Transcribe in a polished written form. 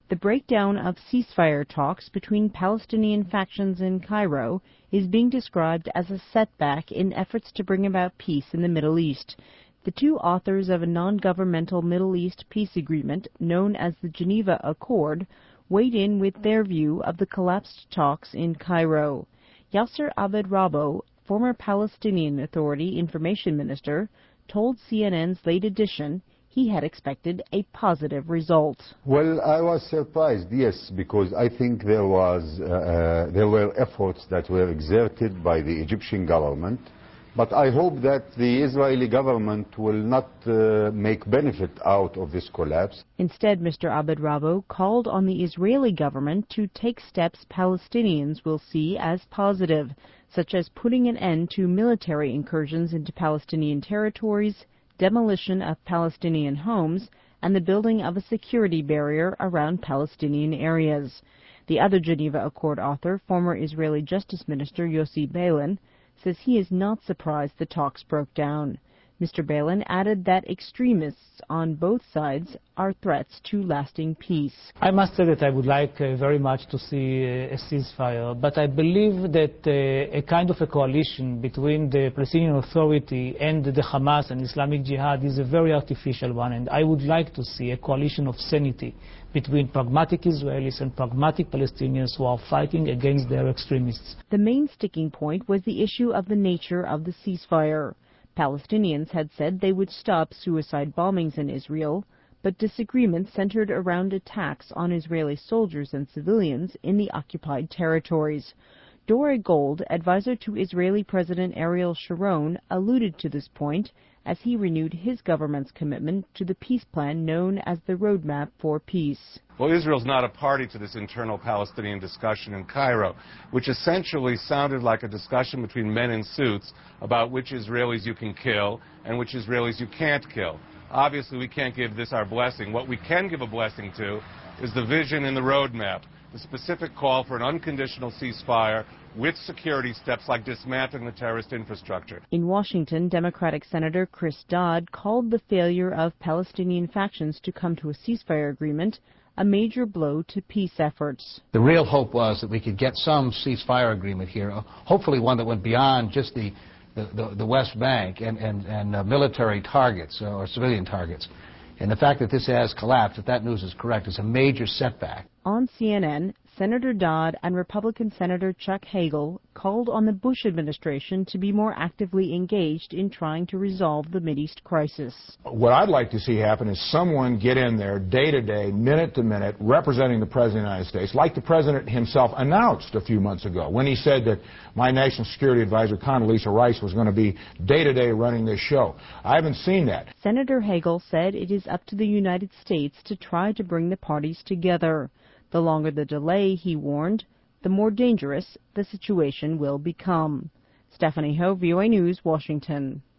The breakdown of ceasefire talks between Palestinian factions in Cairo is being described as a setback in efforts to bring about peace in the Middle East. The two authors of a non-governmental Middle East peace agreement, known as the Geneva Accord, weighed in with their view of the collapsed talks in Cairo. Yasser Abed Rabo, former Palestinian Authority information minister, told CNN's Late Edition he had expected a positive result. Well, I was surprised, yes, because I think there were efforts that were exerted by the Egyptian government, but I hope that the Israeli government will not make benefit out of this collapse. Instead, Mr. Abed Rabo called on the Israeli government to take steps Palestinians will see as positive, such as putting an end to military incursions into Palestinian territories, demolition of Palestinian homes, and the building of a security barrier around Palestinian areas. The other Geneva Accord author, former Israeli Justice Minister Yossi Beilin, says he is not surprised the talks broke down. Mr. Beilin added that extremists on both sides are threats to lasting peace. I must say that I would like very much to see a ceasefire, but I believe that a kind of a coalition between the Palestinian Authority and the Hamas and Islamic Jihad is a very artificial one, and I would like to see a coalition of sanity between pragmatic Israelis and pragmatic Palestinians who are fighting against their extremists. The main sticking point was the issue of the nature of the ceasefire. Palestinians had said they would stop suicide bombings in Israel, but disagreements centered around attacks on Israeli soldiers and civilians in the occupied territories. Dore Gold, advisor to Israeli President Ariel Sharon, alluded to this point as he renewed his government's commitment to the peace plan known as the Roadmap for Peace. Well, Israel's not a party to this internal Palestinian discussion in Cairo, which essentially sounded like a discussion between men in suits about which Israelis you can kill and which Israelis you can't kill. Obviously, we can't give this our blessing. What we can give a blessing to is the vision in the roadmap, the specific call for an unconditional ceasefire with security steps like dismantling the terrorist infrastructure. In Washington, Democratic Senator Chris Dodd called the failure of Palestinian factions to come to a ceasefire agreement a major blow to peace efforts. The real hope was that we could get some ceasefire agreement here, hopefully one that went beyond just the West Bank and military targets or civilian targets. And the fact that this has collapsed, if that news is correct, is a major setback. On CNN, Senator Dodd and Republican Senator Chuck Hagel called on the Bush administration to be more actively engaged in trying to resolve the Mideast crisis. What I'd like to see happen is someone get in there day to day, minute to minute, representing the President of the United States, like the President himself announced a few months ago when he said that my National Security Advisor, Condoleezza Rice, was going to be day to day running this show. I haven't seen that. Senator Hagel said it is up to the United States to try to bring the parties together. The longer the delay, he warned, the more dangerous the situation will become. Stephanie Ho, VOA News, Washington.